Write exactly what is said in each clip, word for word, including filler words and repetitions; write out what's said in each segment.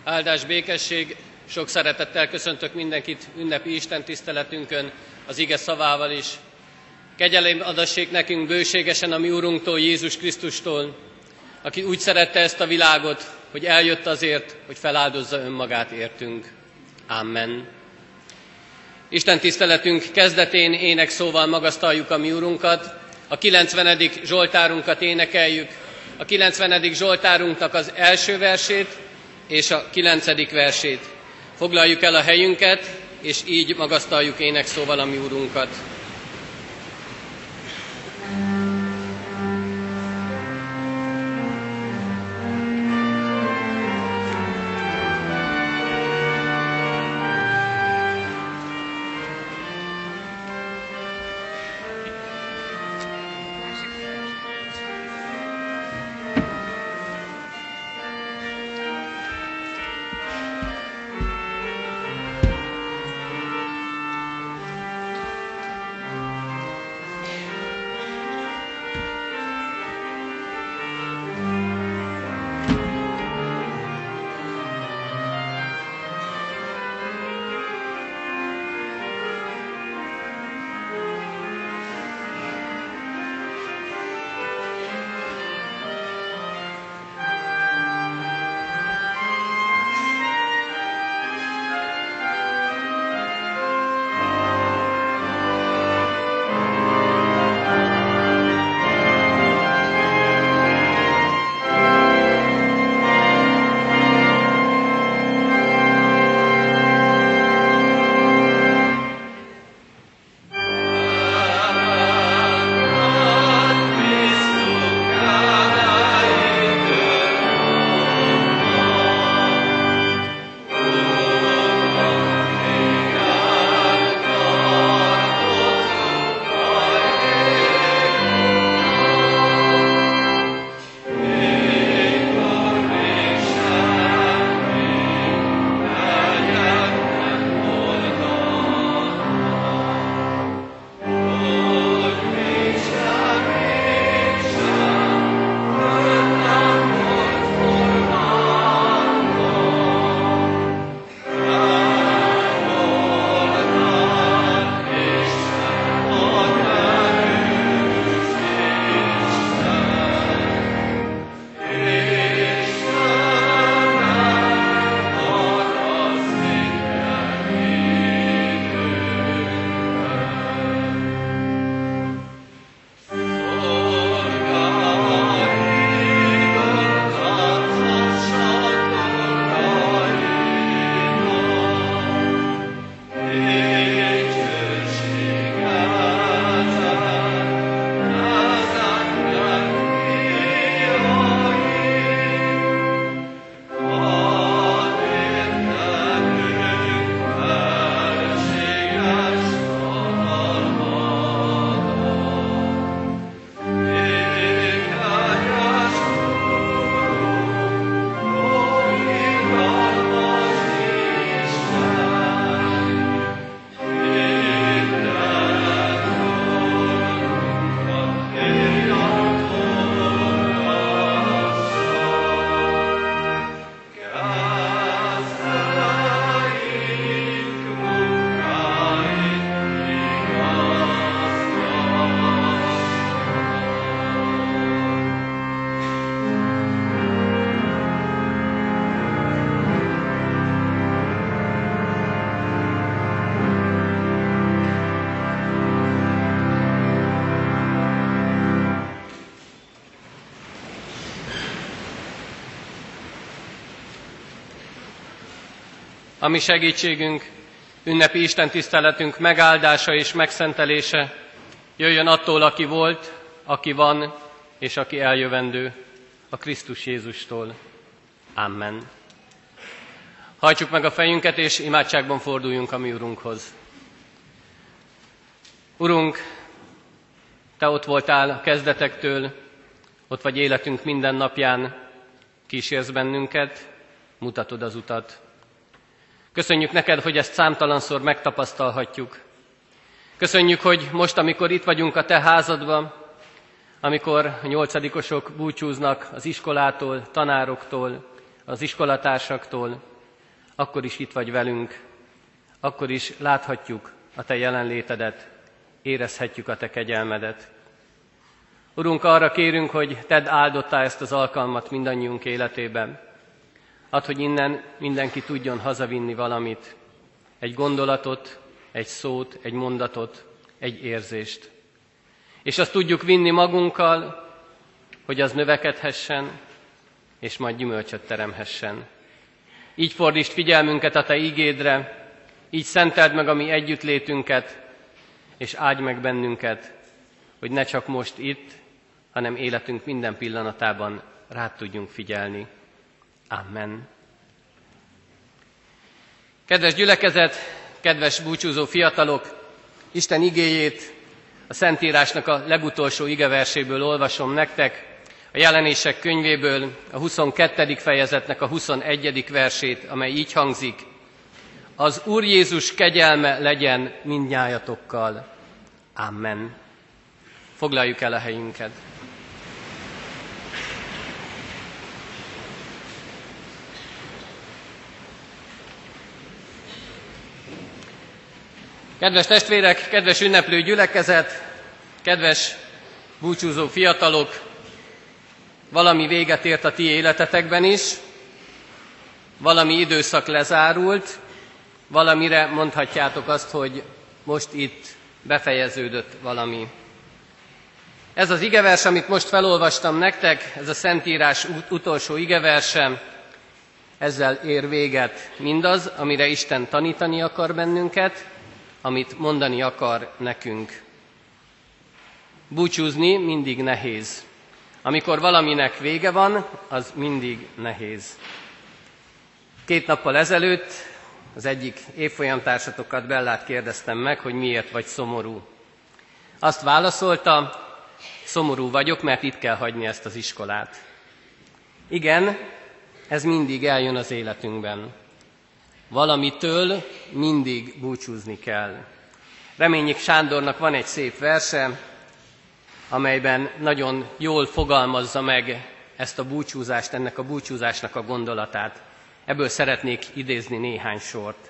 Áldás, békesség, sok szeretettel köszöntök mindenkit ünnepi istentiszteletünkön, az ige szavával is. Kegyelem adassék nekünk bőségesen a mi Urunktól, Jézus Krisztustól, aki úgy szerette ezt a világot, hogy eljött azért, hogy feláldozza önmagát értünk. Amen. Isten tiszteletünk kezdetén énekszóval magasztaljuk a mi Urunkat, a kilencvenedik Zsoltárunkat énekeljük, a kilencvenedik Zsoltárunknak az első versét és a kilencedik versét. Foglaljuk el a helyünket, és így magasztaljuk énekszóval a mi Urunkat. A mi segítségünk, ünnepi istentiszteletünk megáldása és megszentelése jöjjön attól, aki volt, aki van, és aki eljövendő, a Krisztus Jézustól. Amen. Hajtsuk meg a fejünket, és imádságban forduljunk a mi Urunkhoz. Urunk, Te ott voltál a kezdetektől, ott vagy életünk minden napján, kísérsz bennünket, mutatod az utat. Köszönjük neked, hogy ezt számtalanszor megtapasztalhatjuk. Köszönjük, hogy most, amikor itt vagyunk a Te házadban, amikor a nyolcadikosok búcsúznak az iskolától, tanároktól, az iskolatársaktól, akkor is itt vagy velünk, akkor is láthatjuk a Te jelenlétedet, érezhetjük a Te kegyelmedet. Urunk, arra kérünk, hogy Tedd áldottá ezt az alkalmat mindannyiunk életében. Add, hogy innen mindenki tudjon hazavinni valamit, egy gondolatot, egy szót, egy mondatot, egy érzést. És azt tudjuk vinni magunkkal, hogy az növekedhessen, és majd gyümölcsöt teremhessen. Így fordítsd figyelmünket a Te igédre, így szenteld meg a mi együttlétünket, és áldj meg bennünket, hogy ne csak most itt, hanem életünk minden pillanatában rád tudjunk figyelni. Amen. Kedves gyülekezet, kedves búcsúzó fiatalok, Isten igéjét a Szentírásnak a legutolsó igeverséből olvasom nektek, a Jelenések könyvéből, a huszonkettedik fejezetnek a huszonegyedik versét, amely így hangzik: Az Úr Jézus kegyelme legyen mindnyájatokkal. Amen. Foglaljuk el a helyünket. Kedves testvérek, kedves ünneplő gyülekezet, kedves búcsúzó fiatalok, valami véget ért a ti életetekben is, valami időszak lezárult, valamire mondhatjátok azt, hogy most itt befejeződött valami. Ez az igevers, amit most felolvastam nektek, ez a Szentírás utolsó igeverse, ezzel ér véget mindaz, amire Isten tanítani akar bennünket, amit mondani akar nekünk. Búcsúzni mindig nehéz. Amikor valaminek vége van, az mindig nehéz. Két nappal ezelőtt az egyik évfolyamtársatokat, Bellát kérdeztem meg, hogy miért vagy szomorú. Azt válaszolta, szomorú vagyok, mert itt kell hagyni ezt az iskolát. Igen, ez mindig eljön az életünkben. Valamitől mindig búcsúzni kell. Reményik Sándornak van egy szép verse, amelyben nagyon jól fogalmazza meg ezt a búcsúzást, ennek a búcsúzásnak a gondolatát. Ebből szeretnék idézni néhány sort.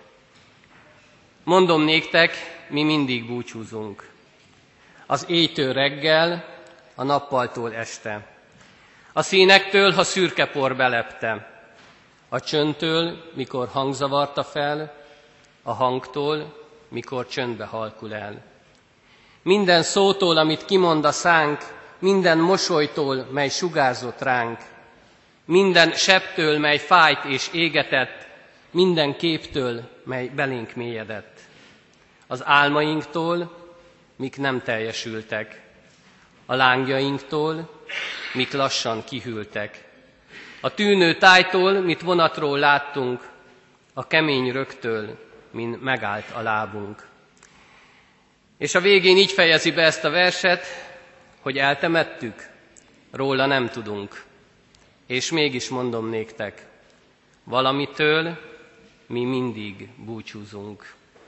Mondom néktek, mi mindig búcsúzunk. Az éjtől reggel, a nappaltól este. A színektől, ha szürke por belepte. A csöndtől, mikor hangzavarta fel, a hangtól, mikor csöndbe halkul el. Minden szótól, amit kimond a szánk, minden mosolytól, mely sugárzott ránk, minden sebtől, mely fájt és égetett, minden képtől, mely belénk mélyedett. Az álmainktól, mik nem teljesültek, a lángjainktól, mik lassan kihűltek. A tűnő tájtól, mit vonatról láttunk, a kemény rögtől, min megállt a lábunk. És a végén így fejezi be ezt a verset, hogy eltemettük, róla nem tudunk. És mégis mondom néktek, valamitől mi mindig búcsúzunk.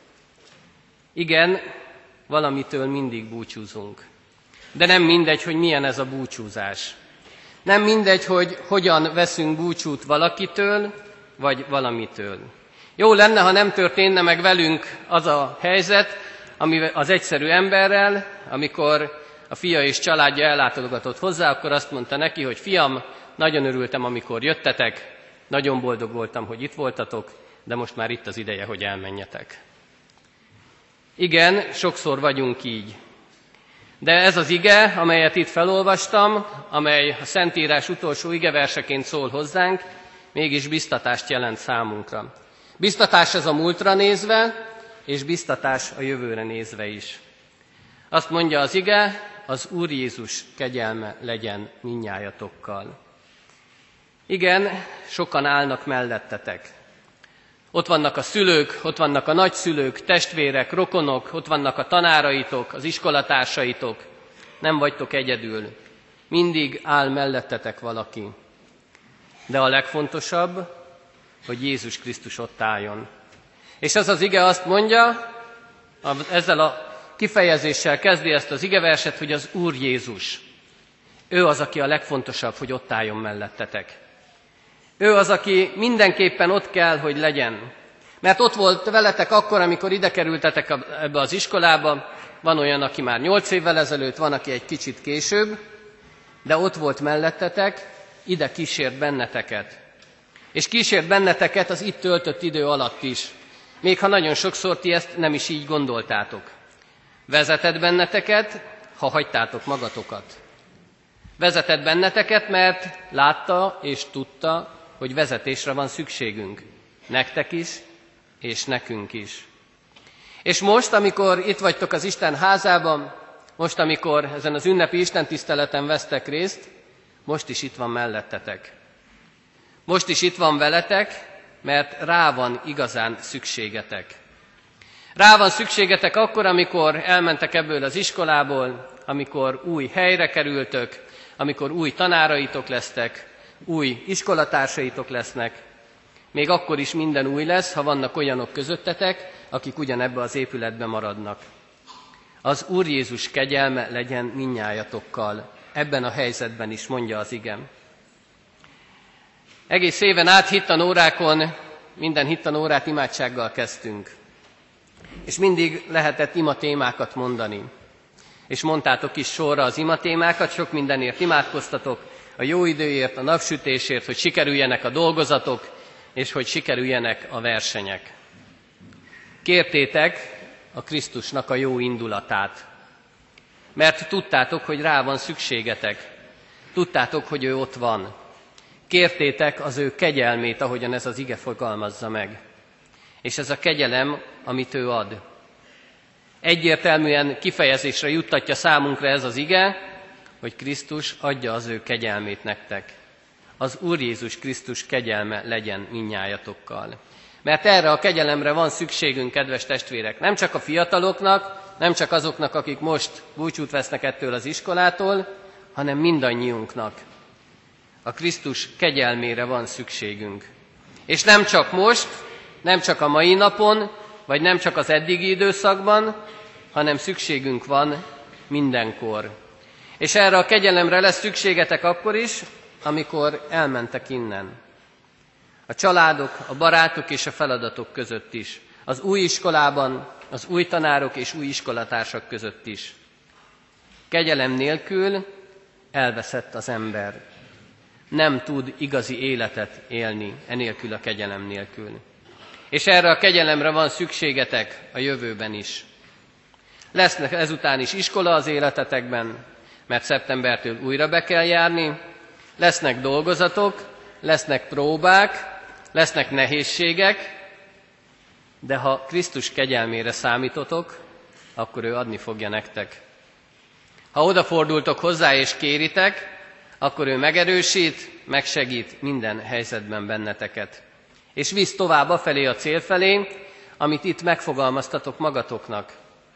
Igen, valamitől mindig búcsúzunk. De nem mindegy, hogy milyen ez a búcsúzás. Nem mindegy, hogy hogyan veszünk búcsút valakitől, vagy valamitől. Jó lenne, ha nem történne meg velünk az a helyzet, ami az egyszerű emberrel, amikor a fia és családja ellátogatott hozzá, akkor azt mondta neki, hogy fiam, nagyon örültem, amikor jöttetek, nagyon boldog voltam, hogy itt voltatok, de most már itt az ideje, hogy elmenjetek. Igen, sokszor vagyunk így. De ez az ige, amelyet itt felolvastam, amely a Szentírás utolsó igeverseként szól hozzánk, mégis biztatást jelent számunkra. Biztatás ez a múltra nézve, és biztatás a jövőre nézve is. Azt mondja az ige, az Úr Jézus kegyelme legyen mindnyájatokkal. Igen, sokan állnak mellettetek. Ott vannak a szülők, ott vannak a nagyszülők, testvérek, rokonok, ott vannak a tanáraitok, az iskolatársaitok. Nem vagytok egyedül. Mindig áll mellettetek valaki. De a legfontosabb, hogy Jézus Krisztus ott álljon. És ez az ige azt mondja, ezzel a kifejezéssel kezdi ezt az igeverset, hogy az Úr Jézus. Ő az, aki a legfontosabb, hogy ott álljon mellettetek. Ő az, aki mindenképpen ott kell, hogy legyen. Mert ott volt veletek akkor, amikor ide kerültetek ebbe az iskolába, van olyan, aki már nyolc évvel ezelőtt, van, aki egy kicsit később, de ott volt mellettetek, ide kísért benneteket. És kísért benneteket az itt töltött idő alatt is, még ha nagyon sokszor ti ezt nem is így gondoltátok. Vezetett benneteket, ha hagytátok magatokat. Vezetett benneteket, mert látta és tudta, hogy vezetésre van szükségünk. Nektek is, és nekünk is. És most, amikor itt vagytok az Isten házában, most, amikor ezen az ünnepi istentiszteleten vesztek részt, most is itt van mellettetek. Most is itt van veletek, mert rá van igazán szükségetek. Rá van szükségetek akkor, amikor elmentek ebből az iskolából, amikor új helyre kerültök, amikor új tanáraitok lesztek, új iskolatársaitok lesznek. Még akkor is minden új lesz, ha vannak olyanok közöttetek, akik ugyanebbe az épületbe maradnak. Az Úr Jézus kegyelme legyen mindnyájatokkal, ebben a helyzetben is, mondja az ige. Egész éven át hittanórákon, minden hittanórát imádsággal kezdtünk. És mindig lehetett imatémákat mondani. És mondtátok is sorra az imatémákat, sok mindenért imádkoztatok, a jó időért, a napsütésért, hogy sikerüljenek a dolgozatok, és hogy sikerüljenek a versenyek. Kértétek a Krisztusnak a jó indulatát, mert tudtátok, hogy rá van szükségetek. Tudtátok, hogy ő ott van. Kértétek az ő kegyelmét, ahogyan ez az ige fogalmazza meg. És ez a kegyelem, amit ő ad. Egyértelműen kifejezésre juttatja számunkra ez az ige, hogy Krisztus adja az ő kegyelmét nektek. Az Úr Jézus Krisztus kegyelme legyen mindnyájatokkal. Mert erre a kegyelemre van szükségünk, kedves testvérek, nem csak a fiataloknak, nem csak azoknak, akik most búcsút vesznek ettől az iskolától, hanem mindannyiunknak. A Krisztus kegyelmére van szükségünk. És nem csak most, nem csak a mai napon, vagy nem csak az eddigi időszakban, hanem szükségünk van mindenkor. És erre a kegyelemre lesz szükségetek akkor is, amikor elmentek innen. A családok, a barátok és a feladatok között is. Az új iskolában, az új tanárok és új iskolatársak között is. Kegyelem nélkül elveszett az ember. Nem tud igazi életet élni enélkül a kegyelem nélkül. És erre a kegyelemre van szükségetek a jövőben is. Lesznek ezután is iskola az életetekben, mert szeptembertől újra be kell járni, lesznek dolgozatok, lesznek próbák, lesznek nehézségek, de ha Krisztus kegyelmére számítotok, akkor ő adni fogja nektek. Ha odafordultok hozzá és kéritek, akkor ő megerősít, megsegít minden helyzetben benneteket. És visz tovább afelé a cél felé, amit itt megfogalmaztatok magatoknak.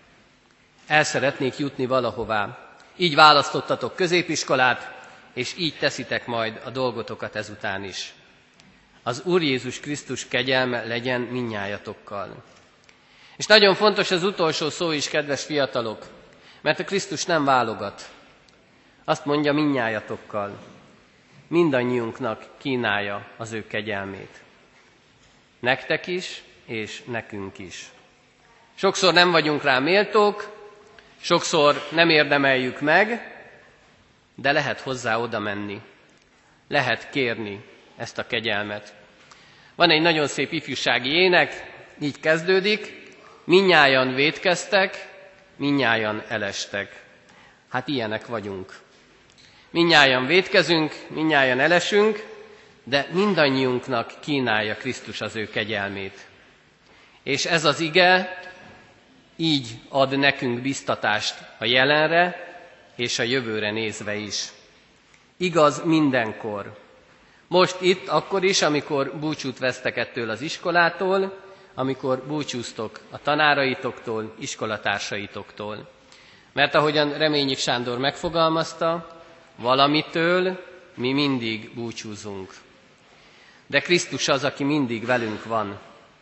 El szeretnék jutni valahová. Így választottatok középiskolát, és így teszitek majd a dolgotokat ezután is. Az Úr Jézus Krisztus kegyelme legyen mindnyájatokkal. És nagyon fontos az utolsó szó is, kedves fiatalok, mert a Krisztus nem válogat. Azt mondja mindnyájatokkal. Mindannyiunknak kínálja az ő kegyelmét. Nektek is, és nekünk is. Sokszor nem vagyunk rá méltók, sokszor nem érdemeljük meg, de lehet hozzá oda menni. Lehet kérni ezt a kegyelmet. Van egy nagyon szép ifjúsági ének, így kezdődik, mindnyájan vétkeztek, mindnyájan elestek. Hát ilyenek vagyunk. Mindnyájan vétkezünk, mindnyájan elesünk, de mindannyiunknak kínálja Krisztus az ő kegyelmét. És ez az ige így ad nekünk biztatást a jelenre és a jövőre nézve is. Igaz mindenkor. Most itt, akkor is, amikor búcsút vesztek ettől az iskolától, amikor búcsúztok a tanáraitoktól, iskolatársaitoktól. Mert ahogyan Reményik Sándor megfogalmazta, valamitől mi mindig búcsúzunk. De Krisztus az, aki mindig velünk van,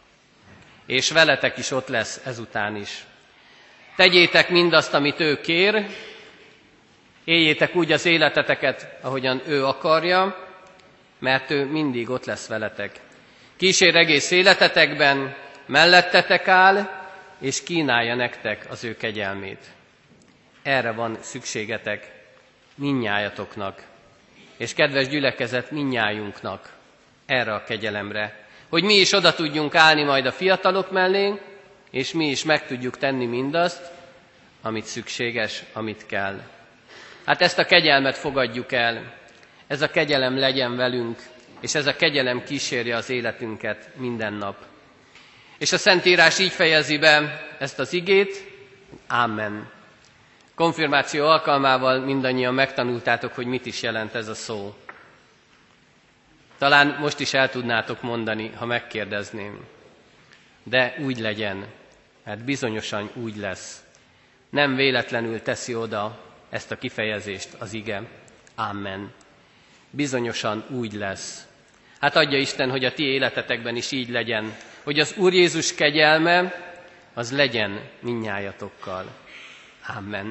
és veletek is ott lesz ezután is. Tegyétek mindazt, amit ő kér, éljétek úgy az életeteket, ahogyan ő akarja, mert ő mindig ott lesz veletek. Kísér egész életetekben, mellettetek áll, és kínálja nektek az ő kegyelmét. Erre van szükségetek mindnyájatoknak, és kedves gyülekezet, mindnyájunknak erre a kegyelemre, hogy mi is oda tudjunk állni majd a fiatalok mellé, és mi is meg tudjuk tenni mindazt, amit szükséges, amit kell. Hát ezt a kegyelmet fogadjuk el, ez a kegyelem legyen velünk, és ez a kegyelem kísérje az életünket minden nap. És a Szentírás így fejezi be ezt az igét, Amen. Konfirmáció alkalmával mindannyian megtanultátok, hogy mit is jelent ez a szó. Talán most is el tudnátok mondani, ha megkérdezném. De úgy legyen, mert bizonyosan úgy lesz. Nem véletlenül teszi oda ezt a kifejezést az ige. Amen. Bizonyosan úgy lesz. Hát adja Isten, hogy a ti életetekben is így legyen, hogy az Úr Jézus kegyelme, az legyen mindnyájatokkal. Amen.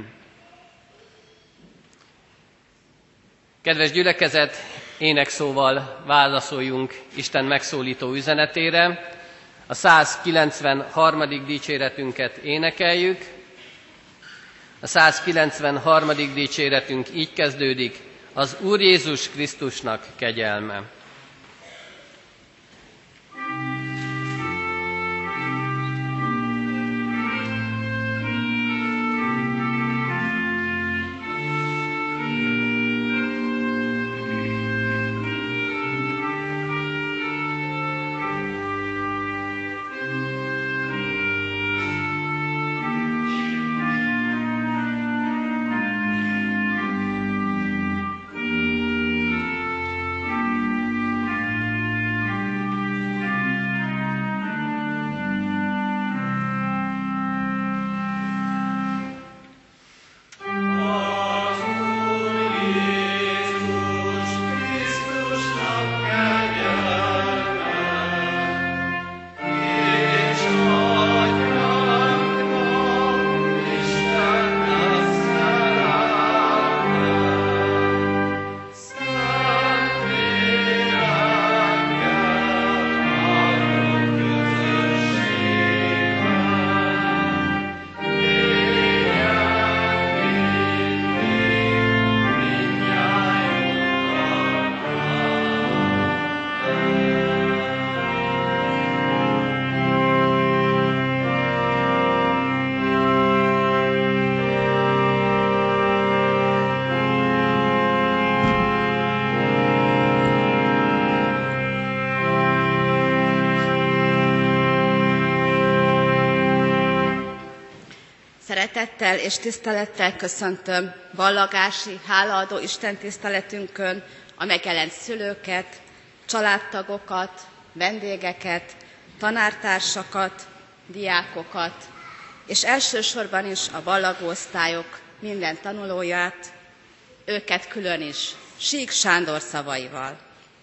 Kedves gyülekezet, énekszóval válaszoljunk Isten megszólító üzenetére. A százkilencvenharmadik dicséretünket énekeljük. A százkilencvenharmadik dicséretünk így kezdődik: az Úr Jézus Krisztusnak kegyelme. Szeretettel és tisztelettel köszöntöm vallagási, hálaadó istentiszteletünkön a megjelent szülőket, családtagokat, vendégeket, tanártársakat, diákokat, és elsősorban is a ballagó osztályok minden tanulóját, őket külön is, Sík Sándor szavaival.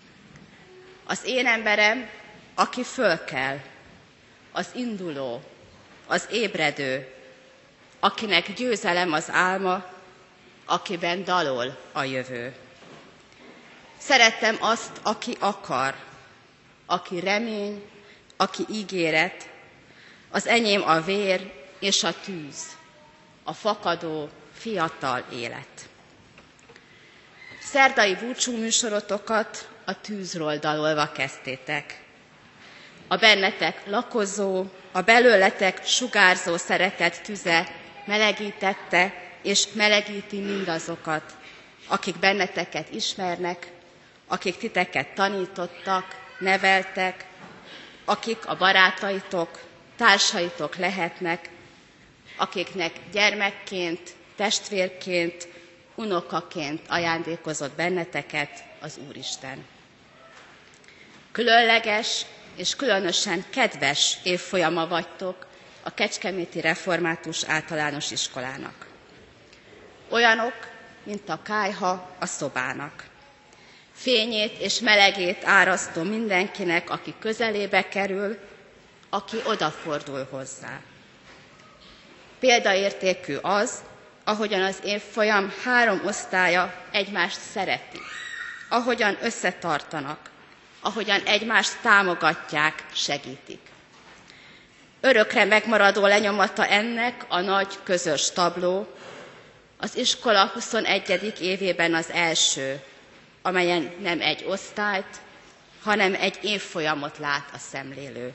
Az én emberem, aki fölkel, az induló, az ébredő, akinek győzelem az álma, akiben dalol a jövő. Szerettem azt, aki akar, aki remény, aki ígéret, az enyém a vér és a tűz, a fakadó, fiatal élet. Szerdai búcsú műsorotokat a tűzről dalolva kezdtétek. A bennetek lakozó, a belőletek sugárzó szeretet tüze melegítette és melegíti mindazokat, akik benneteket ismernek, akik titeket tanítottak, neveltek, akik a barátaitok, társaitok lehetnek, akiknek gyermekként, testvérként, unokaként ajándékozott benneteket az Úristen. Különleges és különösen kedves évfolyama vagytok a Kecskeméti Református Általános Iskolának. Olyanok, mint a kályha a szobának. Fényét és melegét árasztó mindenkinek, aki közelébe kerül, aki odafordul hozzá. Példaértékű az, ahogyan az évfolyam három osztálya egymást szereti, ahogyan összetartanak, ahogyan egymást támogatják, segítik. Örökre megmaradó lenyomata ennek a nagy közös tabló, az iskola huszonegyedik évében az első, amelyen nem egy osztályt, hanem egy évfolyamot lát a szemlélő.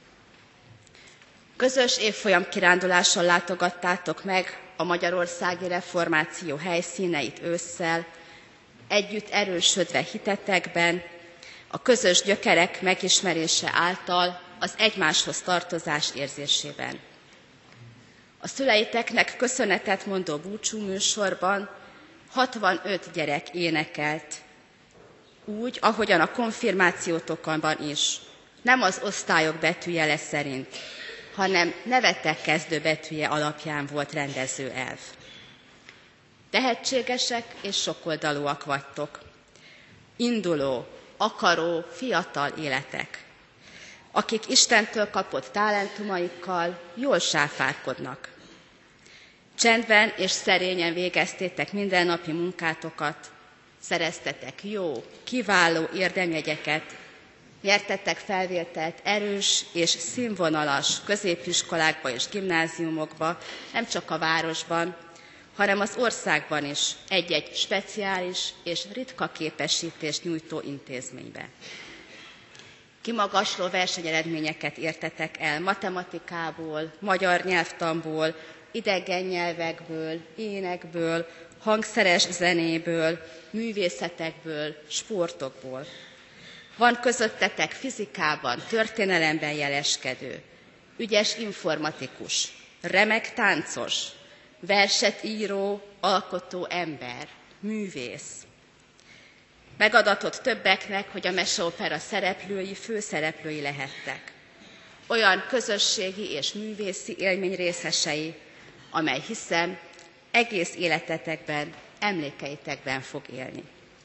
Közös évfolyam kirándulással látogattátok meg a magyarországi reformáció helyszíneit ősszel, együtt erősödve hitetekben, a közös gyökerek megismerése által az egymáshoz tartozás érzésében. A szüleiteknek köszönetet mondó búcsúműsorban hatvanöt gyerek énekelt, úgy, ahogyan a konfirmációtokban is, nem az osztályok betűjele szerint, hanem nevetek kezdő betűje alapján volt rendező elv. Tehetségesek és sokoldalúak vagytok. Induló, akaró, fiatal életek, akik Istentől kapott talentumaikkal jól sáfárkodnak. Csendben és szerényen végeztétek mindennapi munkátokat, szereztetek jó, kiváló érdemjegyeket, nyertettek felvételt erős és színvonalas középiskolákba és gimnáziumokba, nem csak a városban, hanem az országban is egy-egy speciális és ritka képesítést nyújtó intézménybe. Kimagasló versenyeredményeket értetek el matematikából, magyar nyelvtanból, idegen nyelvekből, énekből, hangszeres zenéből, művészetekből, sportokból. Van közöttetek fizikában, történelemben jeleskedő, ügyes informatikus, remek táncos, verset író, alkotó ember, művész. Megadatott többeknek, hogy a meseopera szereplői, főszereplői lehettek. Olyan közösségi és művészi élmény részesei, amely hiszem egész életetekben, emlékeitekben fog élni.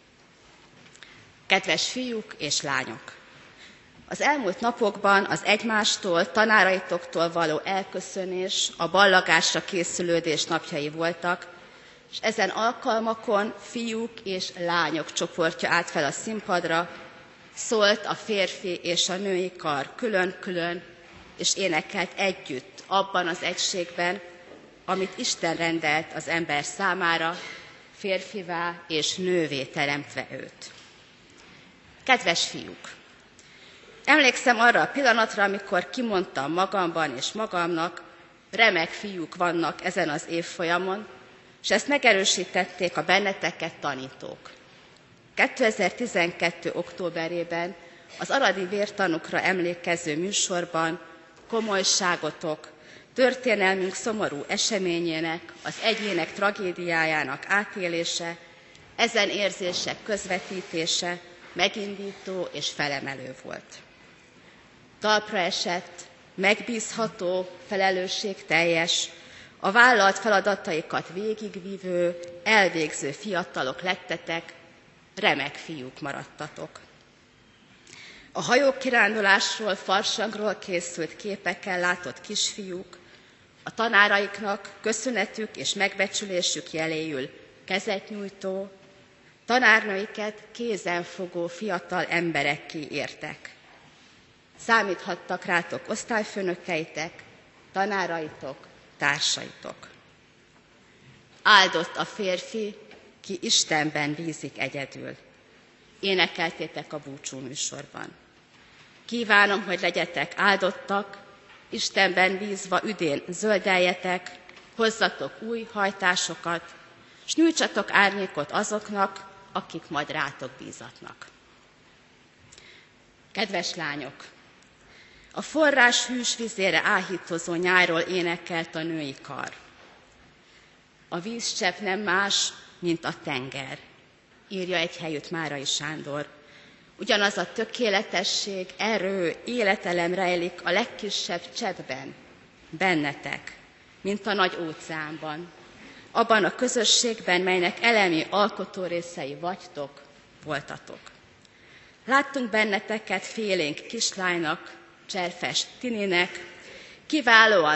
Kedves fiúk és lányok! Az elmúlt napokban az egymástól, tanáraitoktól való elköszönés, a ballagásra készülődés napjai voltak, és ezen alkalmakon fiúk és lányok csoportja állt fel a színpadra, szólt a férfi és a női kar külön-külön, és énekelt együtt abban az egységben, amit Isten rendelt az ember számára, férfivá és nővé teremtve őt. Kedves fiúk! Emlékszem arra a pillanatra, amikor kimondtam magamban és magamnak, remek fiúk vannak ezen az évfolyamon, és ezt megerősítették a benneteket tanítók. kétezer-tizenkettő. októberében az aradi vértanúkra emlékező műsorban komolyságotok, történelmünk szomorú eseményének, az egyének tragédiájának átélése, ezen érzések közvetítése megindító és felemelő volt. Talpra esett, megbízható, felelősségteljes, a vállalt feladataikat végigvívő, elvégző fiatalok lettetek, remek fiúk maradtatok. A hajókirándulásról, farsangról készült képekkel látott kisfiúk, a tanáraiknak köszönetük és megbecsülésük jeléül kezet nyújtó, tanárnőiket kézenfogó fiatal emberekké értek. Számíthattak rátok osztályfőnökeitek, tanáraitok, társaitok. Áldott a férfi, ki Istenben bízik egyedül. Énekeltétek a búcsúműsorban. Kívánom, hogy legyetek áldottak, Istenben bízva üdén zöldeljetek, hozzatok új hajtásokat, s nyújtsatok árnyékot azoknak, akik majd rátok bízatnak. Kedves lányok! A forrás hűs vizére áhítozó nyájról énekelt a női kar. A vízcsepp nem más, mint a tenger, írja egy helyütt Márai Sándor. Ugyanaz a tökéletesség, erő, életelem rejlik a legkisebb cseppben, bennetek, mint a nagy óceánban, abban a közösségben, melynek elemi alkotórészei vagytok, voltatok. Láttunk benneteket félénk kislánynak, cserfes tininek, kiválóan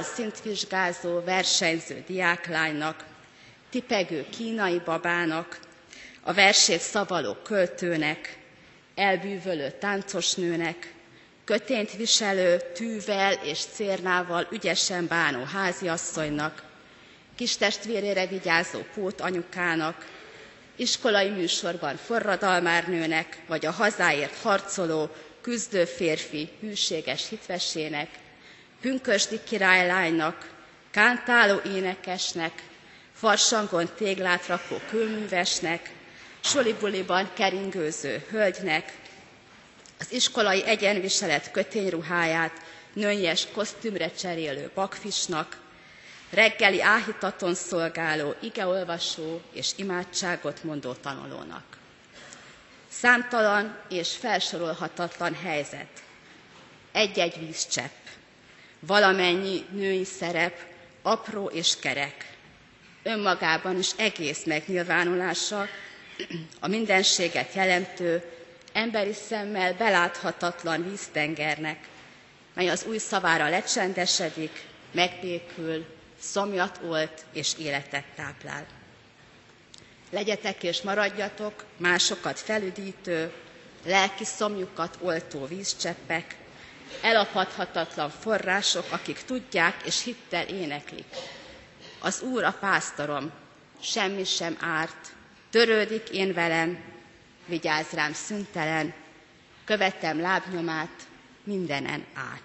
szintvizsgázó, versenyző diáklánynak, tipegő kínai babának, a versét szavaló költőnek, elbűvölő táncosnőnek, kötényt viselő, tűvel és cérnával ügyesen bánó háziasszonynak, kistestvérére vigyázó pótanyukának, iskolai műsorban forradalmárnőnek, vagy a hazáért harcoló, küzdő férfi hűséges hitvesének, pünkösdi királylánynak, kántáló énekesnek, farsangon téglát rakó kőművesnek, solibuliban keringőző hölgynek, az iskolai egyenviselet kötényruháját nőies kosztümre cserélő bakfisnak, reggeli áhítaton szolgáló, igeolvasó és imádságot mondó tanulónak. Számtalan és felsorolhatatlan helyzet, egy-egy vízcsepp, valamennyi női szerep, apró és kerek, önmagában is egész megnyilvánulása, a mindenséget jelentő, emberi szemmel beláthatatlan víztengernek, mely az új szavára lecsendesedik, megbékül, szomjat olt és életet táplál. Legyetek és maradjatok másokat felüdítő, lelki szomjukat oltó vízcseppek, elapadhatatlan források, akik tudják és hittel éneklik. Az Úr a pásztorom, semmi sem árt, törődik én velem, vigyázz rám szüntelen, követem lábnyomát mindenen át.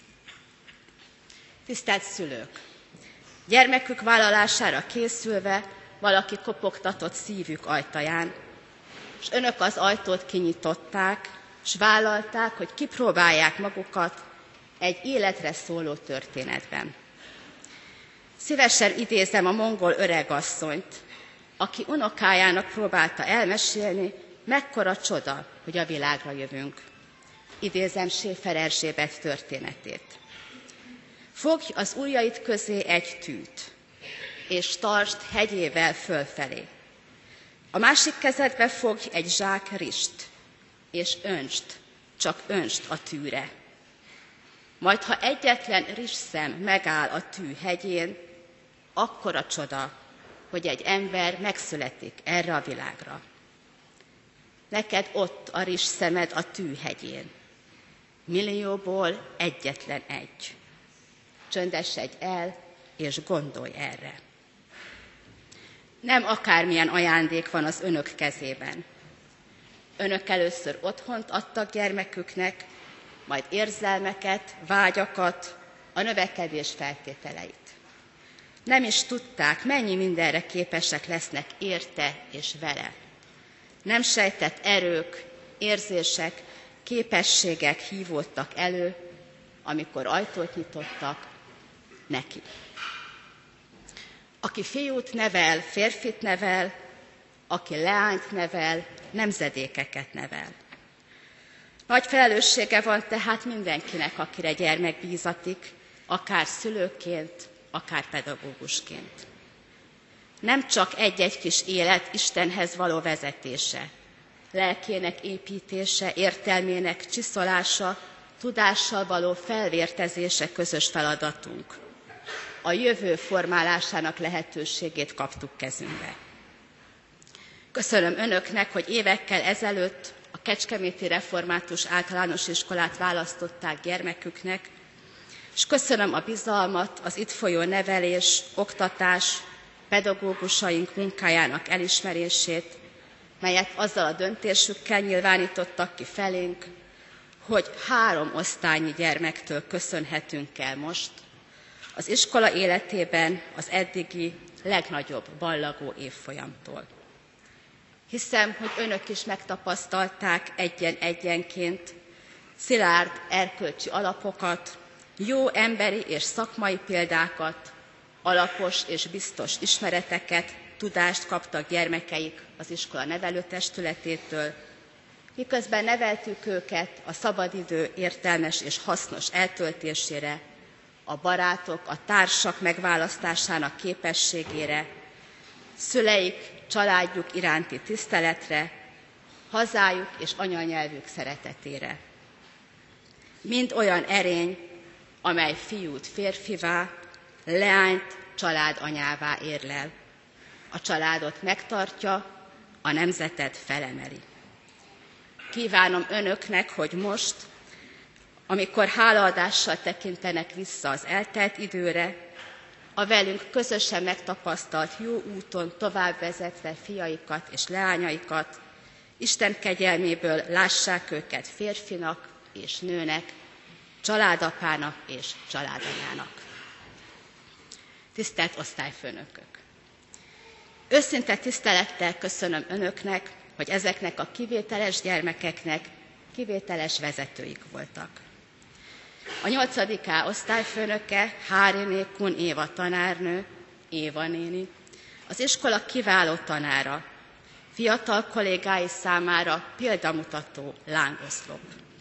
Tisztelt szülők! Gyermekük vállalására készülve valaki kopogtatott szívük ajtaján, és önök az ajtót kinyitották, és vállalták, hogy kipróbálják magukat egy életre szóló történetben. Szívesen idézem a mongol öregasszonyt, aki unokájának próbálta elmesélni, mekkora csoda, hogy a világra jövünk. Idézem Schäfer Erzsébet történetét. Fogj az ujjaid közé egy tűt, és tartsd hegyével fölfelé. A másik kezedbe fogj egy zsák rist, és öntsd, csak öntsd a tűre. Majd, ha egyetlen rizsszem megáll a tű hegyén, akkora csoda, hogy egy ember megszületik erre a világra. Neked ott a rizsszemed a tű hegyén. Millióból egyetlen egy. Csöndesedj el, és gondolj erre. Nem akármilyen ajándék van az önök kezében. Önök először otthont adtak gyermeküknek, majd érzelmeket, vágyakat, a növekedés feltételeit. Nem is tudták, mennyi mindenre képesek lesznek érte és vele. Nem sejtett erők, érzések, képességek hívódtak elő, amikor ajtót nyitottak neki. Aki fiút nevel, férfit nevel, aki leányt nevel, nemzedékeket nevel. Nagy felelőssége van tehát mindenkinek, akire gyermek bízatik, akár szülőként, akár pedagógusként. Nem csak egy-egy kis élet Istenhez való vezetése, lelkének építése, értelmének csiszolása, tudással való felvértezése közös feladatunk. A jövő formálásának lehetőségét kaptuk kezünkbe. Köszönöm önöknek, hogy évekkel ezelőtt a Kecskeméti Református Általános Iskolát választották gyermeküknek, és köszönöm a bizalmat, az itt folyó nevelés, oktatás, pedagógusaink munkájának elismerését, melyet azzal a döntésükkel nyilvánítottak ki felénk, hogy három osztálynyi gyermektől köszönhetünk el most az iskola életében az eddigi legnagyobb ballagó évfolyamtól. Hiszem, hogy önök is megtapasztalták egyen-egyenként szilárd erkölcsi alapokat, jó emberi és szakmai példákat, alapos és biztos ismereteket, tudást kaptak gyermekeik az iskola nevelőtestületétől, miközben neveltük őket a szabadidő értelmes és hasznos eltöltésére, a barátok, a társak megválasztásának képességére, szüleik, családjuk iránti tiszteletre, hazájuk és anyanyelvük szeretetére. Mind olyan erény, amely fiút férfivá, leányt családanyává érlel. A családot megtartja, a nemzetet felemeli. Kívánom önöknek, hogy most, amikor hálaadással tekintenek vissza az eltelt időre, a velünk közösen megtapasztalt jó úton tovább vezetve fiaikat és leányaikat, Isten kegyelméből lássák őket férfinak és nőnek, családapának és családanyának. Tisztelt osztályfőnökök! Őszinte tisztelettel köszönöm önöknek, hogy ezeknek a kivételes gyermekeknek kivételes vezetőik voltak. A nyolcadik A osztályfőnöke Háriné Kun Éva tanárnő, Éva néni, az iskola kiváló tanára, fiatal kollégái számára példamutató lángoszlop.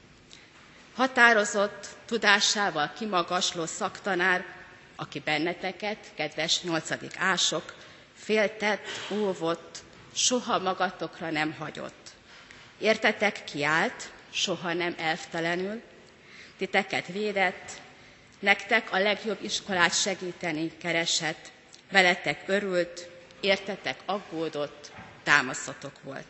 Határozott, tudásával kimagasló szaktanár, aki benneteket, kedves nyolcadik ások, féltett, óvott, soha magatokra nem hagyott. Értetek kiállt, soha nem elvtelenül, titeket védett, nektek a legjobb iskolát segíteni keresett, veletek örült, értetek aggódott, támaszotok volt.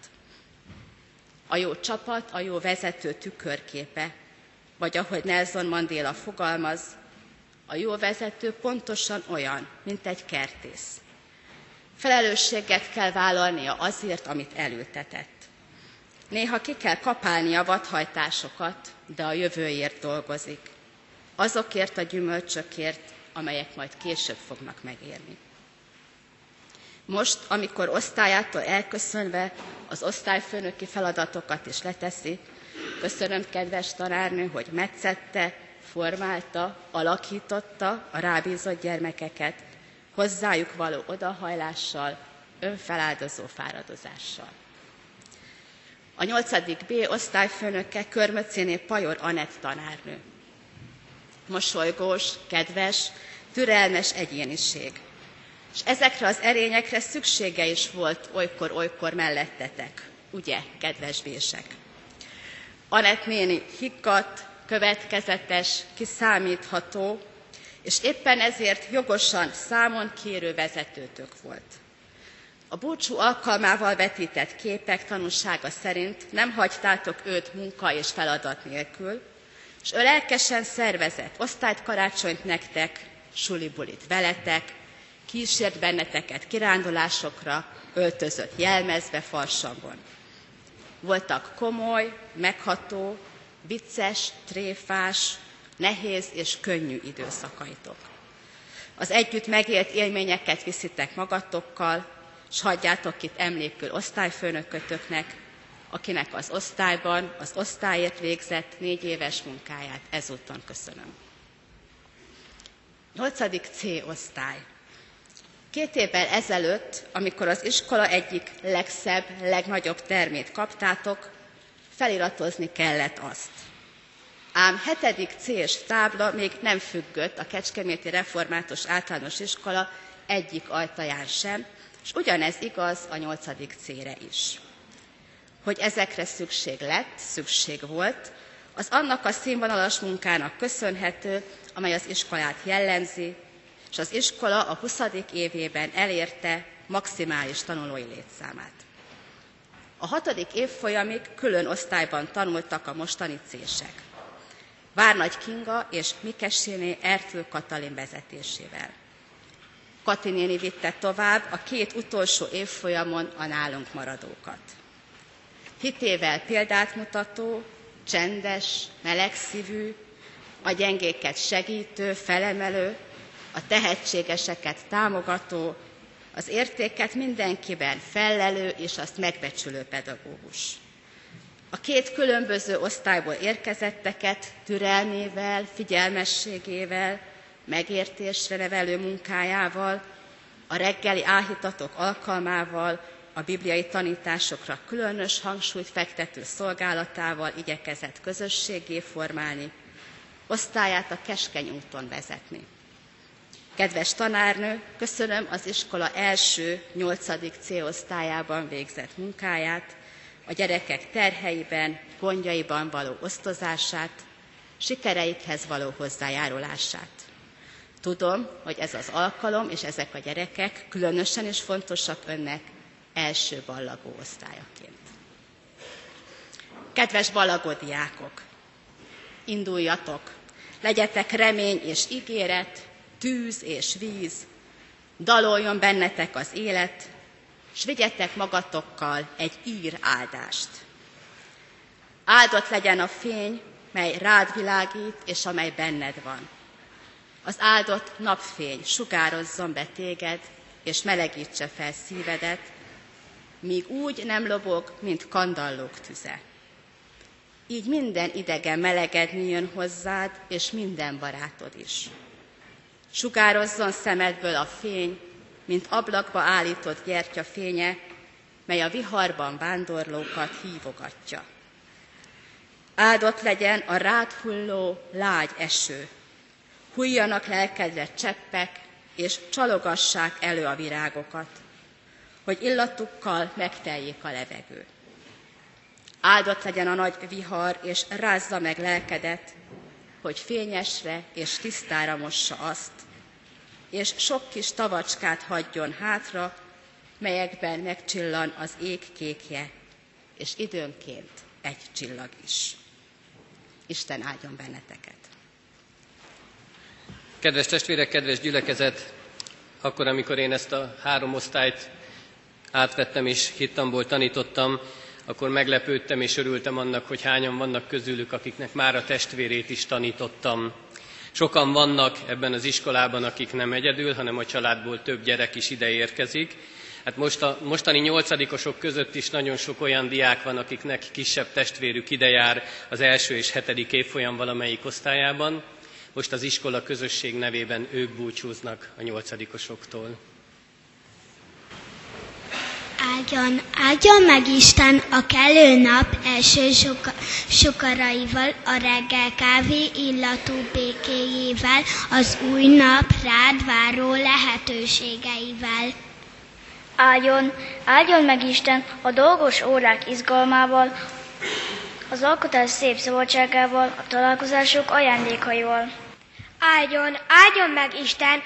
A jó csapat, a jó vezető tükörképe, vagy ahogy Nelson Mandela fogalmaz, a jó vezető pontosan olyan, mint egy kertész. Felelősséget kell vállalnia azért, amit elültetett. Néha ki kell kapálnia a vadhajtásokat, de a jövőért dolgozik. Azokért a gyümölcsökért, amelyek majd később fognak megérni. Most, amikor osztályától elköszönve az osztályfőnöki feladatokat is leteszi, köszönöm, kedves tanárnő, hogy metszette, formálta, alakította a rábízott gyermekeket, hozzájuk való odahajlással, önfeláldozó fáradozással. A nyolcadik B osztályfőnöke Körmöcéné Pajor Anett tanárnő. Mosolygós, kedves, türelmes egyéniség. És ezekre az erényekre szüksége is volt olykor-olykor mellettetek, ugye, kedves bések? Anett néni higgadt, következetes, kiszámítható, és éppen ezért jogosan számon kérő vezetőtök volt. A búcsú alkalmával vetített képek tanúsága szerint nem hagytátok őt munka és feladat nélkül, és ő lelkesen szervezett osztályt, karácsonyt nektek, sulibulit veletek, kísért benneteket kirándulásokra, öltözött jelmezbe, farsangon. Voltak komoly, megható, vicces, tréfás, nehéz és könnyű időszakaitok. Az együtt megélt élményeket viszitek magatokkal, s hagyjátok itt emlékül osztályfőnökötöknek, akinek az osztályban az osztályért végzett négy éves munkáját ezúton köszönöm. nyolcadik C osztály. Két évvel ezelőtt, amikor az iskola egyik legszebb, legnagyobb termét kaptátok, feliratozni kellett azt. Ám hetedik C-s tábla még nem függött a Kecskeméti Református Általános Iskola egyik ajtaján sem, és ugyanez igaz a nyolcadik C-re is. Hogy ezekre szükség lett, szükség volt, az annak a színvonalas munkának köszönhető, amely az iskolát jellemzi, és az iskola a huszadik évében elérte maximális tanulói létszámát. A hatodik évfolyamig külön osztályban tanultak a mostani C-sek. Várnagy Kinga és Mikessiné Ertül Katalin vezetésével. Kati néni vitte tovább a két utolsó évfolyamon a nálunk maradókat. Hitével példát mutató, csendes, melegszívű, a gyengéket segítő, felemelő, a tehetségeseket támogató, az értéket mindenkiben fellelő és azt megbecsülő pedagógus. A két különböző osztályból érkezetteket türelmével, figyelmességével, megértésre nevelő munkájával, a reggeli áhítatok alkalmával, a bibliai tanításokra különös hangsúlyt fektető szolgálatával igyekezett közösséggé formálni, osztályát a keskeny úton vezetni. Kedves tanárnő, köszönöm az iskola első, nyolcadik C osztályában végzett munkáját, a gyerekek terheiben, gondjaiban való osztozását, sikereikhez való hozzájárulását. Tudom, hogy ez az alkalom és ezek a gyerekek különösen is fontosak önnek, első ballagó osztályaként. Kedves ballagó diákok, induljatok, legyetek remény és ígéret, tűz és víz, daloljon bennetek az élet, s vigyetek magatokkal egy ír áldást. Áldott legyen a fény, mely rád világít, és amely benned van. Az áldott napfény sugározzon be téged, és melegítse fel szívedet, míg úgy nem lobog, mint kandallók tüze. Így minden idegen melegedni jön hozzád, és minden barátod is. Sugározzon szemedből a fény, mint ablakba állított gyertya fénye, mely a viharban vándorlókat hívogatja. Áldott legyen a rád hulló lágy eső, hulljanak lelkedre cseppek, és csalogassák elő a virágokat, hogy illatukkal megteljék a levegő. Áldott legyen a nagy vihar, és rázza meg lelkedet, hogy fényesre és tisztára mossa azt, és sok kis tavacskát hagyjon hátra, melyekben megcsillan az ég kékje, és időnként egy csillag is. Isten áldjon benneteket! Kedves testvérek, kedves gyülekezet! Akkor, amikor én ezt a három osztályt átvettem és hittamból tanítottam, akkor meglepődtem és örültem annak, hogy hányan vannak közülük, akiknek már a testvérét is tanítottam. Sokan vannak ebben az iskolában, akik nem egyedül, hanem a családból több gyerek is ide érkezik. Hát most a mostani nyolcadikosok között is nagyon sok olyan diák van, akiknek kisebb testvérük ide jár az első és hetedik évfolyam valamelyik osztályában. Most az iskola közösség nevében ők búcsúznak a nyolcadikosoktól. Áldjon, áldjon meg Isten a kellő nap első soka, sokaraival, a reggel kávé illatú békéjével, az új nap rád váró lehetőségeivel. Áldjon, áldjon meg Isten a dolgos órák izgalmával, az alkotás szép szabadságával, a találkozások ajándékaival. Áldjon, áldjon meg Isten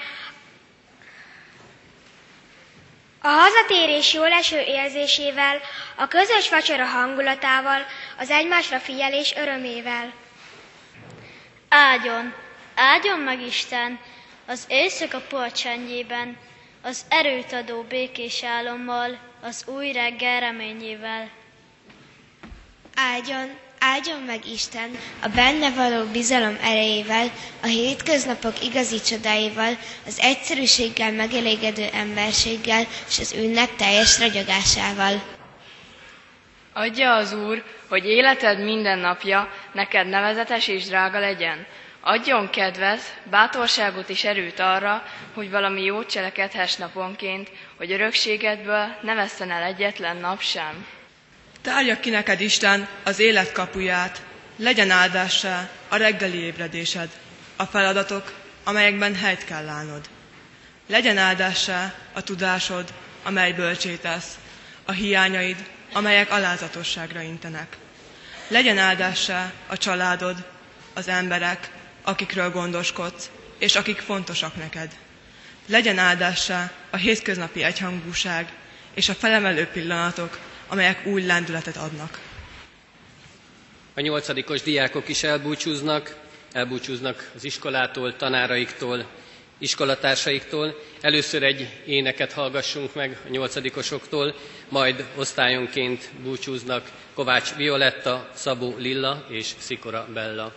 a hazatérés jól eső érzésével, a közös vacsora hangulatával, az egymásra figyelés örömével. Áldjon, áldjon meg Isten az éjszaka porcsendjében, az erőt adó békés álommal, az új reggel reményével. Áldjon, áldjon meg Isten a benne való bizalom erejével, a hétköznapok igazi csodáival, az egyszerűséggel megelégedő emberséggel, és az ünnep teljes ragyogásával. Adja az Úr, hogy életed minden napja neked nevezetes és drága legyen. Adjon kedvet, bátorságot és erőt arra, hogy valami jót cselekedhess naponként, hogy örökségedből ne vesszen el egyetlen nap sem. Tárja ki neked Isten az élet kapuját, legyen áldássá a reggeli ébredésed, a feladatok, amelyekben helyt kell állnod. Legyen áldássá a tudásod, amely bölcsétesz, a hiányaid, amelyek alázatosságra intenek. Legyen áldássá a családod, az emberek, akikről gondoskodsz, és akik fontosak neked. Legyen áldássá a hétköznapi egyhangúság és a felemelő pillanatok, amelyek új lendületet adnak. A nyolcadikos diákok is elbúcsúznak, elbúcsúznak az iskolától, tanáraiktól, iskolatársaiktól. Először egy éneket hallgassunk meg a nyolcadikosoktól, majd osztályonként búcsúznak Kovács Violetta, Szabó Lilla és Szikora Bella.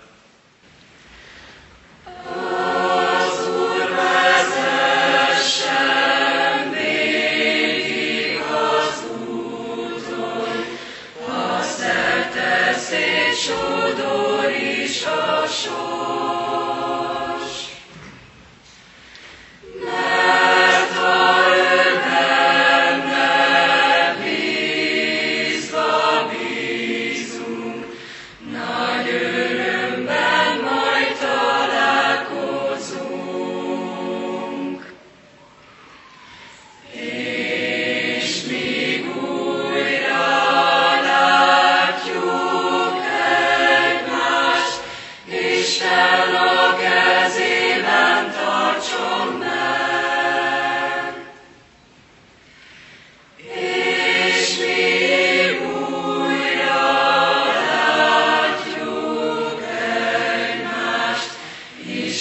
Sodor is a sors, mert ha ő benne bízva bízunk, nagy öröm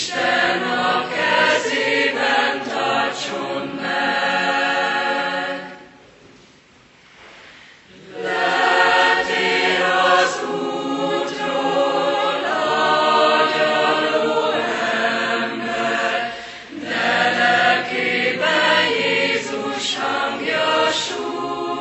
Isten a kezében tartson meg. Lettél az útról agyaló ember, de lelkében Jézus hangja súg.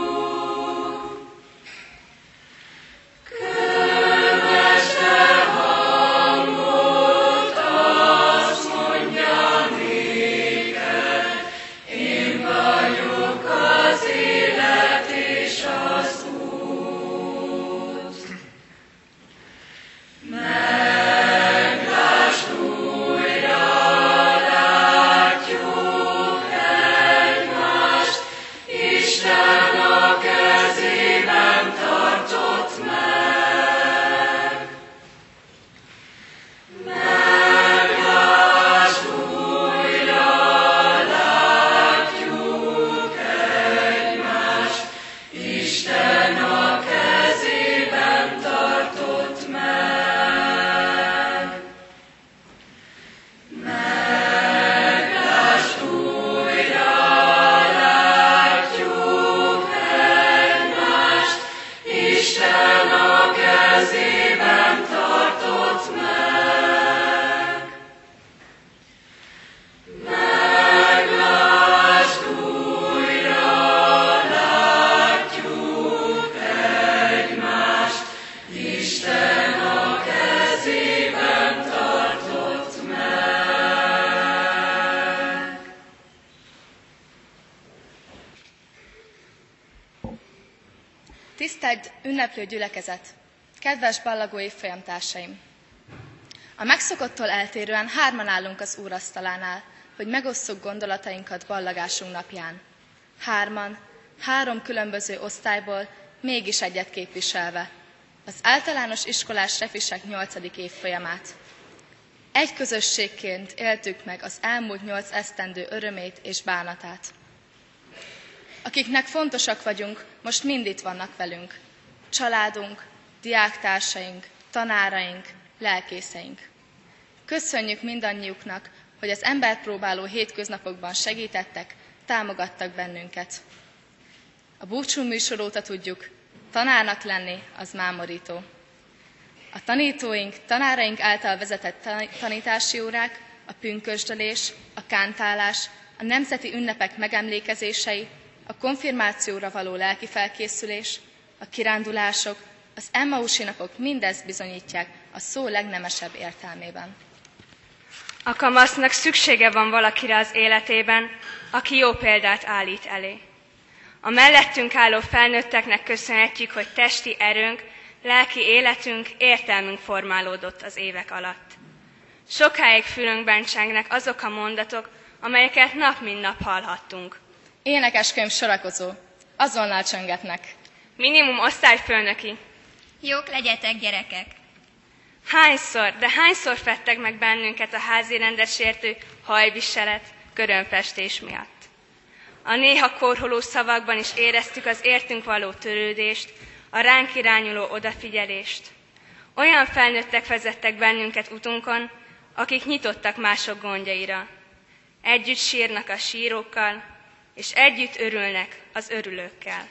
Tisztelt ünneplő gyülekezet! Kedves ballagó évfolyamtársaim! A megszokottól eltérően hárman állunk az úrasztalánál, hogy megosszuk gondolatainkat ballagásunk napján. Hárman, három különböző osztályból, mégis egyet képviselve. Az általános iskolás refisek nyolcadik évfolyamát. Egy közösségként éltük meg az elmúlt nyolc esztendő örömét és bánatát. Akiknek fontosak vagyunk, most mind itt vannak velünk. Családunk, diáktársaink, tanáraink, lelkészeink. Köszönjük mindannyiuknak, hogy az emberpróbáló hétköznapokban segítettek, támogattak bennünket. A búcsú műsor óta tudjuk, tanárnak lenni az mámorító. A tanítóink, tanáraink által vezetett tanítási órák, a pünkösdölés, a kántálás, a nemzeti ünnepek megemlékezései, a konfirmációra való lelki felkészülés, a kirándulások, az emmausi napok mindezt bizonyítják a szó legnemesebb értelmében. A kamasznak szüksége van valakire az életében, aki jó példát állít elé. A mellettünk álló felnőtteknek köszönhetjük, hogy testi erőnk, lelki életünk, értelmünk formálódott az évek alatt. Sokáig fülünkben csengnek azok a mondatok, amelyeket nap mint nap hallhattunk. Énekeskönyv sorakozó. Azonnal csöngetnek. Minimum osztályfőnöki. Jók legyetek, gyerekek! Hányszor, de hányszor fetteg meg bennünket a házi rendet sértő hajviselet, körömfestés miatt. A néha korholó szavakban is éreztük az értünk való törődést, a ránk irányuló odafigyelést. Olyan felnőttek vezettek bennünket utunkon, akik nyitottak mások gondjaira. Együtt sírnak a sírókkal, és együtt örülnek az örülőkkel.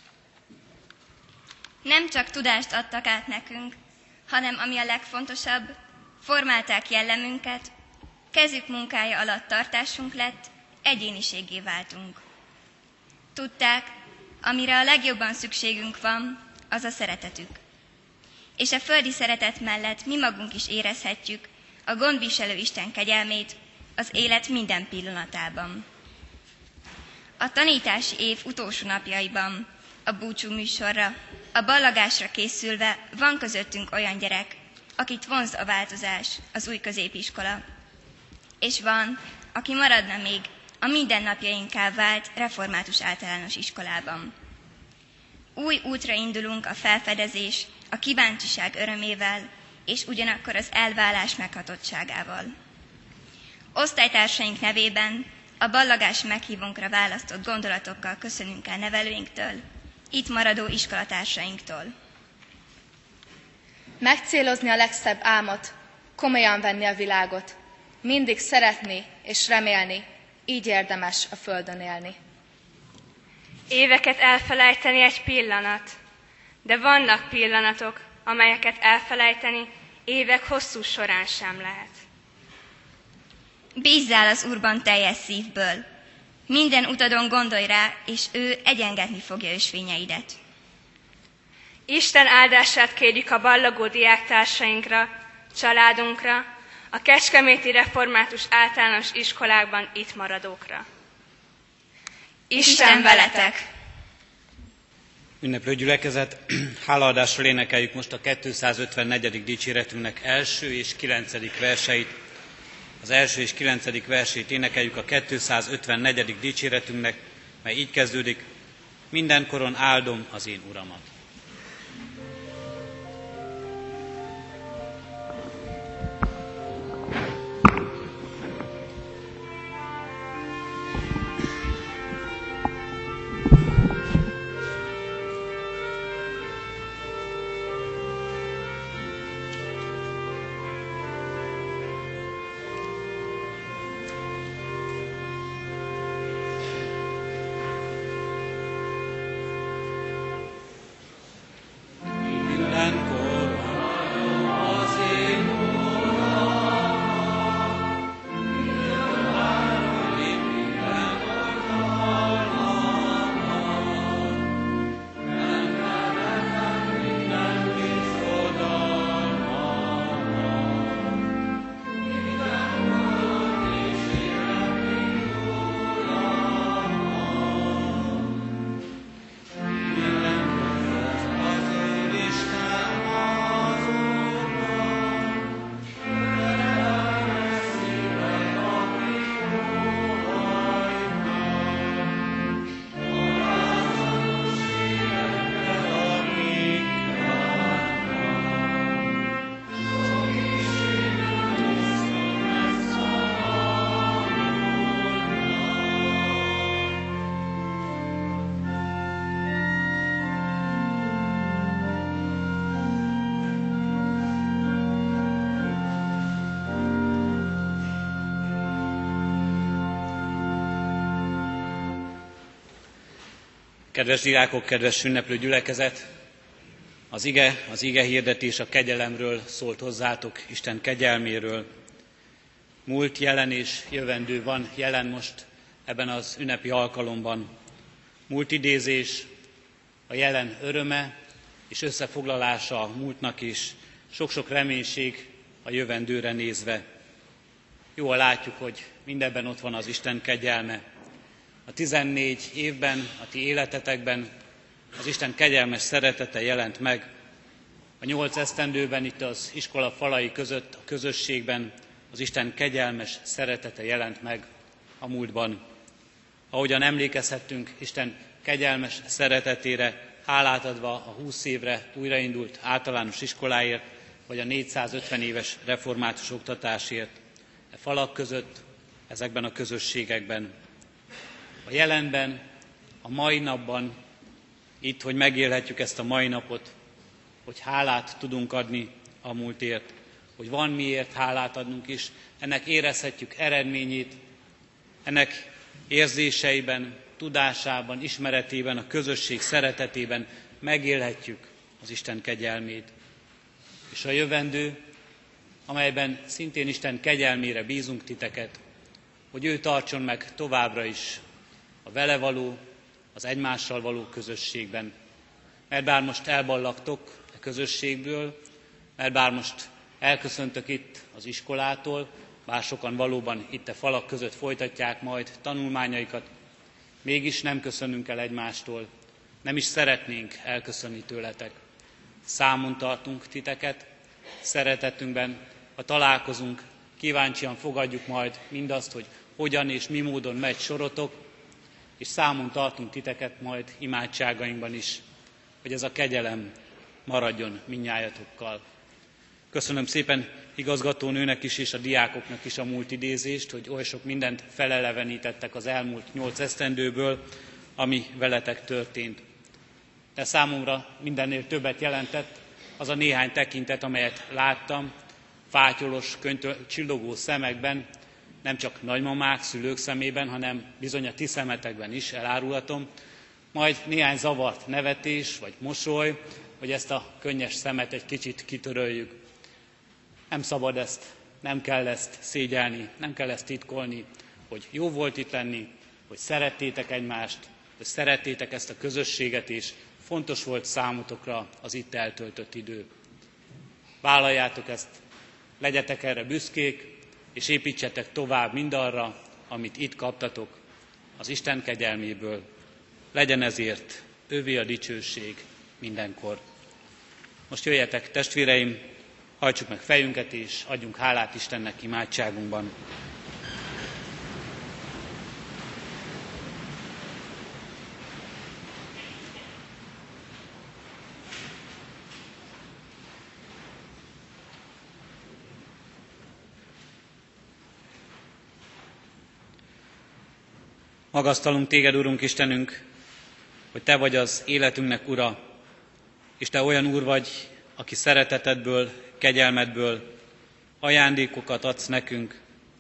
Nem csak tudást adtak át nekünk, hanem ami a legfontosabb, formálták jellemünket, kezük munkája alatt tartásunk lett, egyéniséggé váltunk. Tudták, amire a legjobban szükségünk van, az a szeretetük. És a földi szeretet mellett mi magunk is érezhetjük a gondviselő Isten kegyelmét az élet minden pillanatában. A tanítási év utolsó napjaiban, a búcsú műsorra, a ballagásra készülve van közöttünk olyan gyerek, akit vonz a változás, az új középiskola. És van, aki maradna még a mindennapjainká vált református általános iskolában. Új útra indulunk a felfedezés, a kíváncsiság örömével, és ugyanakkor az elválás meghatottságával. Osztálytársaink nevében a ballagás meghívónkra választott gondolatokkal köszönünk el nevelőinktől, itt maradó iskolatársainktól. Megcélozni a legszebb álmot, komolyan venni a világot, mindig szeretni és remélni, így érdemes a földön élni. Éveket elfelejteni egy pillanat, de vannak pillanatok, amelyeket elfelejteni évek hosszú során sem lehet. Bízzál az Úrban teljes szívből. Minden utadon gondolj rá, és ő egyengetni fogja ösvényeidet. Isten áldását kérjük a ballagó diáktársainkra, családunkra, a kecskeméti református általános iskolákban itt maradókra. Isten veletek! Ünneplő gyülekezet, hálaadással énekeljük most a kétszázötvennegyedik dicséretünknek első és kilencedik verseit. Az első és kilencedik versét énekeljük a kétszázötvennegyedik dicséretünknek, mely így kezdődik: mindenkoron áldom az én Uramat. Kedves diákok, kedves ünneplő gyülekezet! Az ige, az ige hirdetés a kegyelemről szólt hozzátok, Isten kegyelméről. Múlt, jelen és jövendő van jelen most ebben az ünnepi alkalomban. Múlt idézés, a jelen öröme és összefoglalása a múltnak is, sok-sok reménység a jövendőre nézve. Jól látjuk, hogy mindebben ott van az Isten kegyelme. A tizennégy évben, a ti életetekben az Isten kegyelmes szeretete jelent meg. A nyolc esztendőben itt az iskola falai között, a közösségben az Isten kegyelmes szeretete jelent meg a múltban. Ahogyan emlékezhettünk Isten kegyelmes szeretetére, hálát adva a húsz évre újraindult általános iskoláért, vagy a négyszázötven éves református oktatásért, e falak között, ezekben a közösségekben. A jelenben, a mai napban, itt, hogy megélhetjük ezt a mai napot, hogy hálát tudunk adni a múltért, hogy van miért hálát adnunk is, ennek érezhetjük eredményét, ennek érzéseiben, tudásában, ismeretében, a közösség szeretetében megélhetjük az Isten kegyelmét. És a jövendő, amelyben szintén Isten kegyelmére bízunk titeket, hogy ő tartson meg továbbra is a vele való, az egymással való közösségben. Mert bár most elballagtok a közösségből, mert bár most elköszöntök itt az iskolától, bár sokan valóban itt a falak között folytatják majd tanulmányaikat, mégis nem köszönünk el egymástól, nem is szeretnénk elköszönni tőletek. Számon tartunk titeket, szeretetünkben, ha találkozunk, kíváncsian fogadjuk majd mindazt, hogy hogyan és mi módon megy sorotok, és számon tartunk titeket majd imádságainkban is, hogy ez a kegyelem maradjon mindnyájatokkal. Köszönöm szépen igazgatónőnek is és a diákoknak is a múlt idézést, hogy oly sok mindent felelevenítettek az elmúlt nyolc esztendőből, ami veletek történt. De számomra mindennél többet jelentett az a néhány tekintet, amelyet láttam, fátyolos, könytől, csillogó szemekben, nem csak nagymamák, szülők szemében, hanem bizony a ti szemetekben is, elárulhatom, majd néhány zavart nevetés vagy mosoly, hogy ezt a könnyes szemet egy kicsit kitöröljük. Nem szabad ezt, nem kell ezt szégyelni, nem kell ezt titkolni, hogy jó volt itt lenni, hogy szerettétek egymást, hogy szerettétek ezt a közösséget, és fontos volt számotokra az itt eltöltött idő. Vállaljátok ezt, legyetek erre büszkék, és építsetek tovább mindarra, amit itt kaptatok, az Isten kegyelméből. Legyen ezért ővé a dicsőség mindenkor. Most jöjjetek, testvéreim, hajtsuk meg fejünket, és adjunk hálát Istennek imádságunkban. Magasztalunk téged, Urunk Istenünk, hogy te vagy az életünknek Ura, és te olyan Úr vagy, aki szeretetedből, kegyelmedből ajándékokat adsz nekünk,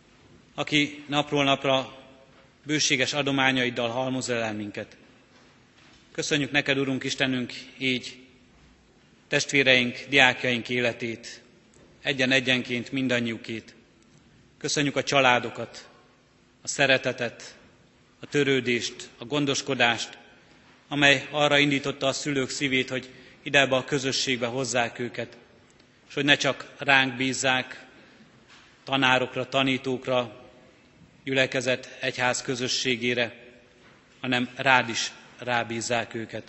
aki napról napra bőséges adományaiddal halmozol el minket. Köszönjük neked, Urunk Istenünk, így testvéreink, diákjaink életét, egyen-egyenként mindannyiukét. Köszönjük a családokat, a szeretetet, a törődést, a gondoskodást, amely arra indította a szülők szívét, hogy ide ebbe a közösségbe hozzák őket, és hogy ne csak ránk bízzák, tanárokra, tanítókra, gyülekezet, egyház közösségére, hanem rád is rábízzák őket.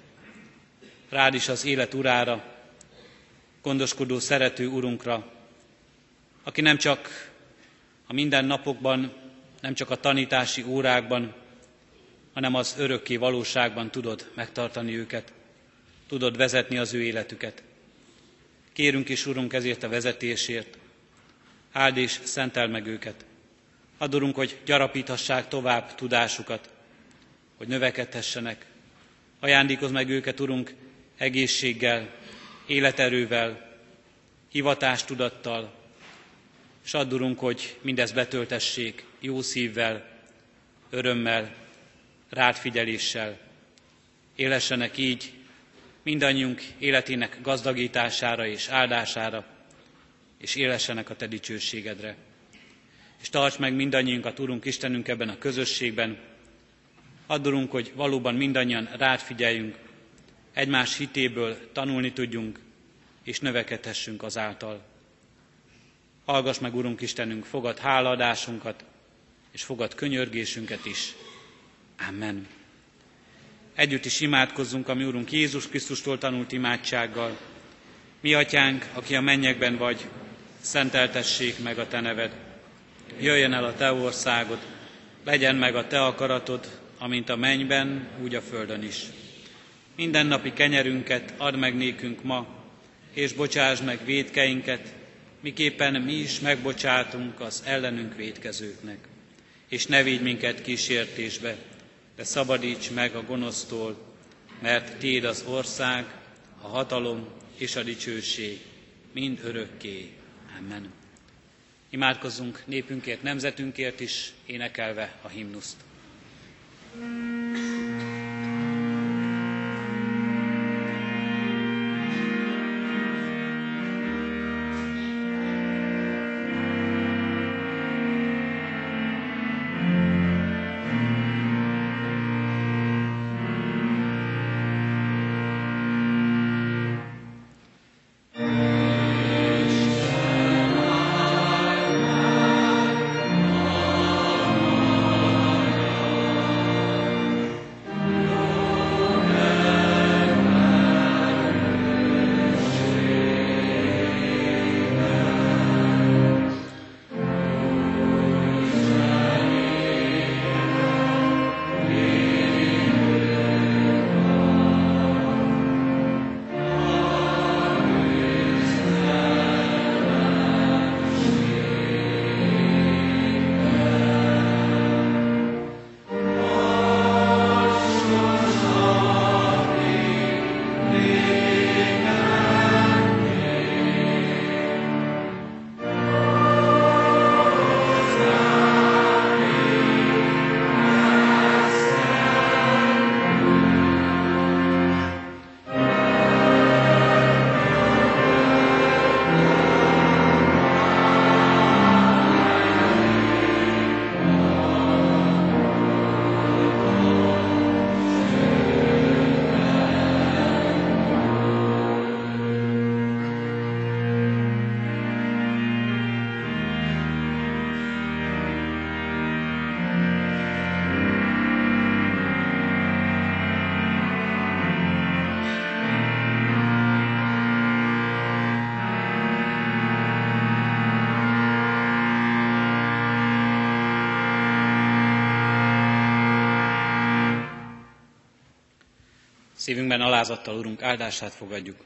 Rád is az élet urára, gondoskodó, szerető Urunkra, aki nem csak a mindennapokban, nem csak a tanítási órákban, hanem az örökké valóságban tudod megtartani őket, tudod vezetni az ő életüket. Kérünk is, Urunk, ezért a vezetésért. Áld és szenteld meg őket. Add, Urunk, hogy gyarapíthassák tovább tudásukat, hogy növekedhessenek. Ajándékozz meg őket, Urunk, egészséggel, életerővel, hivatástudattal, és add, Urunk, hogy mindezt betöltessék jó szívvel, örömmel, rád figyeléssel. Élessenek így mindannyiunk életének gazdagítására és áldására, és élessenek a te dicsőségedre. És tarts meg mindannyiunkat, Urunk Istenünk, ebben a közösségben. Add, Urunk, hogy valóban mindannyian rád figyeljünk, egymás hitéből tanulni tudjunk, és növekedhessünk azáltal. Hallgass meg, Urunk Istenünk, fogad hálaadásunkat, és fogad könyörgésünket is. Amen. Együtt is imádkozzunk a mi Urunk Jézus Krisztustól tanult imádsággal. Mi Atyánk, aki a mennyekben vagy, szenteltessék meg a te neved. Jöjjön el a te országod, legyen meg a te akaratod, amint a mennyben, úgy a földön is. Mindennapi kenyerünket add meg nékünk ma, és bocsásd meg vétkeinket, miképpen mi is megbocsátunk az ellenünk vétkezőknek. És ne vigy minket kísértésbe, de szabadíts meg a gonosztól, mert tiéd az ország, a hatalom és a dicsőség mind örökké. Amen. Imádkozzunk népünkért, nemzetünkért is, énekelve a himnuszt. Szívünkben alázattal, Urunk, áldását fogadjuk.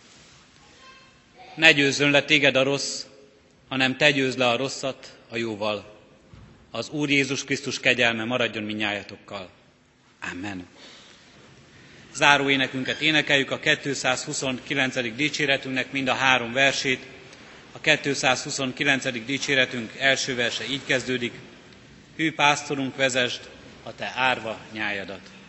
Ne győzzön le téged a rossz, hanem te győzd le a rosszat a jóval. Az Úr Jézus Krisztus kegyelme maradjon mindnyájatokkal. Amen. Záró énekünket énekeljük, a kétszázhuszonkilencedik dicséretünknek mind a három versét. A kétszázhuszonkilencedik dicséretünk első verse így kezdődik. Hű pásztorunk, vezesd a te árva nyájadat.